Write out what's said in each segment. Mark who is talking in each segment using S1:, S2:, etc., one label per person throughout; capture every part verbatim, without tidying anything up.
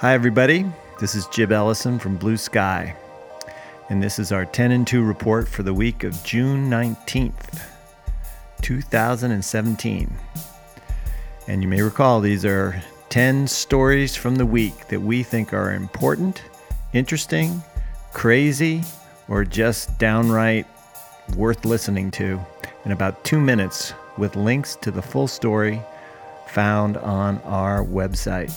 S1: Hi, everybody. This is Jib Ellison from Blue Sky, and this is our ten and two report for the week of June nineteenth, two thousand seventeen. And you may recall these are ten stories from the week that we think are important, interesting, crazy, or just downright worth listening to in about two minutes with links to the full story found on our website.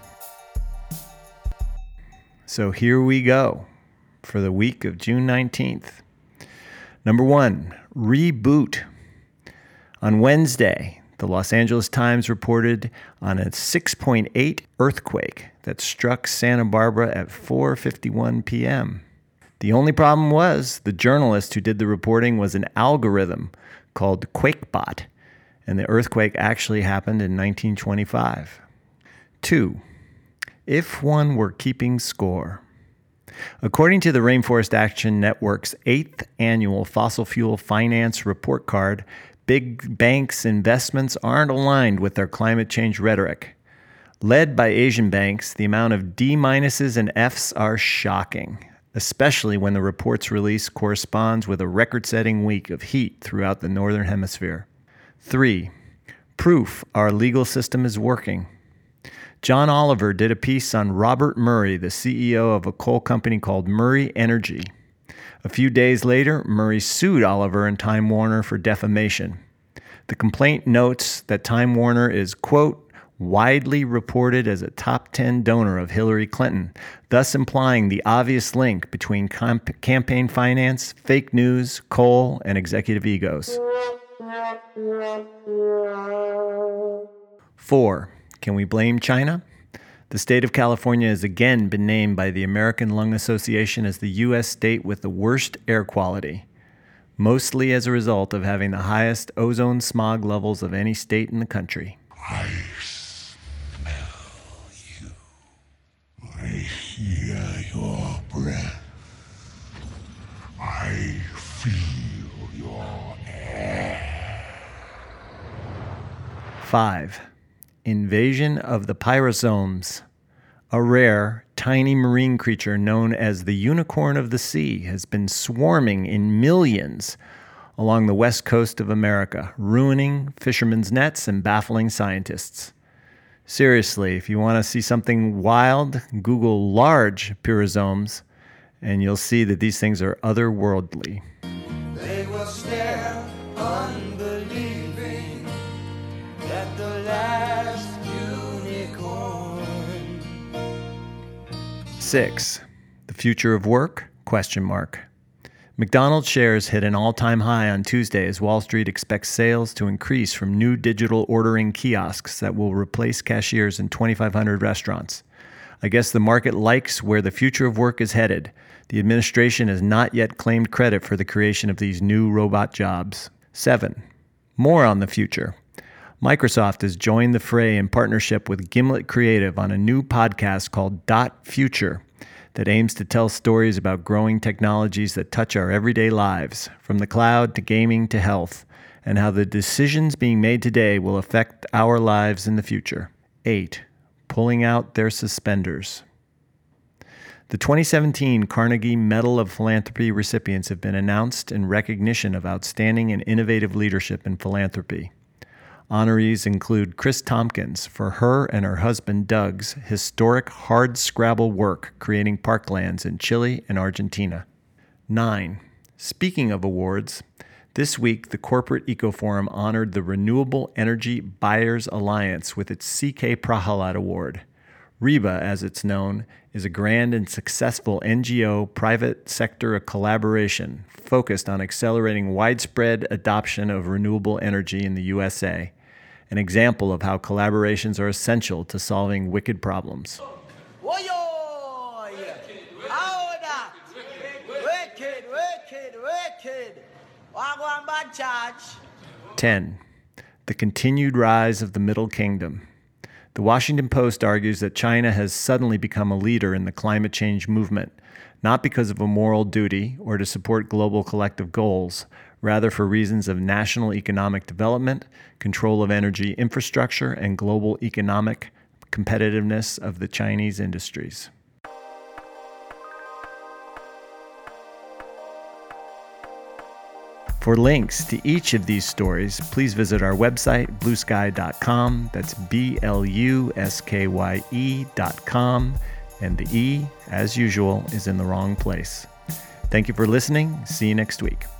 S1: So here we go for the week of June nineteenth. Number one, reboot. On Wednesday, the Los Angeles Times reported on a six point eight earthquake that struck Santa Barbara at four fifty-one p.m. The only problem was the journalist who did the reporting was an algorithm called QuakeBot, and the earthquake actually happened in nineteen twenty-five. Two, if one were keeping score. According to the Rainforest Action Network's eighth annual fossil fuel finance report card, big banks' investments aren't aligned with their climate change rhetoric. Led by Asian banks, the amount of D-minuses and Fs are shocking, especially when the report's release corresponds with a record-setting week of heat throughout the Northern Hemisphere. Three, proof our legal system is working. John Oliver did a piece on Robert Murray, the C E O of a coal company called Murray Energy. A few days later, Murray sued Oliver and Time Warner for defamation. The complaint notes that Time Warner is, quote, widely reported as a top ten donor of Hillary Clinton, thus implying the obvious link between comp- campaign finance, fake news, coal, and executive egos. Four, can we blame China? The state of California has again been named by the American Lung Association as the U S state with the worst air quality, mostly as a result of having the highest ozone smog levels of any state in the country.
S2: I smell you. I hear your breath. I feel your air.
S1: Five, invasion of the pyrosomes. A rare, tiny marine creature known as the unicorn of the sea has been swarming in millions along the west coast of America, ruining fishermen's nets and baffling scientists. Seriously, if you want to see something wild, Google large pyrosomes, and you'll see that these things are otherworldly.
S3: They will stare, unbelieving, at the last unicorn.
S1: Six, the future of work? Question mark. McDonald's shares hit an all-time high on Tuesday as Wall Street expects sales to increase from new digital ordering kiosks that will replace cashiers in twenty-five hundred restaurants. I guess the market likes where the future of work is headed. The administration has not yet claimed credit for the creation of these new robot jobs. Seven, more on the future. Microsoft has joined the fray in partnership with Gimlet Creative on a new podcast called Dot Future that aims to tell stories about growing technologies that touch our everyday lives, from the cloud to gaming to health, and how the decisions being made today will affect our lives in the future. Eight, pulling out their suspenders. The twenty seventeen Carnegie Medal of Philanthropy recipients have been announced in recognition of outstanding and innovative leadership in philanthropy. Honorees include Chris Tompkins for her and her husband Doug's historic hard-scrabble work creating parklands in Chile and Argentina. Nine, speaking of awards, this week the Corporate Ecoforum honored the Renewable Energy Buyers Alliance with its C K Prahalad Award. REBA, as it's known, is a grand and successful N G O private sector collaboration focused on accelerating widespread adoption of renewable energy in the U S A, an example of how collaborations are essential to solving wicked problems. ten. The continued rise of the Middle Kingdom. The Washington Post argues that China has suddenly become a leader in the climate change movement, not because of a moral duty or to support global collective goals, rather for reasons of national economic development, control of energy infrastructure, and global economic competitiveness of the Chinese industries. For links to each of these stories, please visit our website, blue sky dot com. That's B L U S K Y E dot com. And the E, as usual, is in the wrong place. Thank you for listening. See you next week.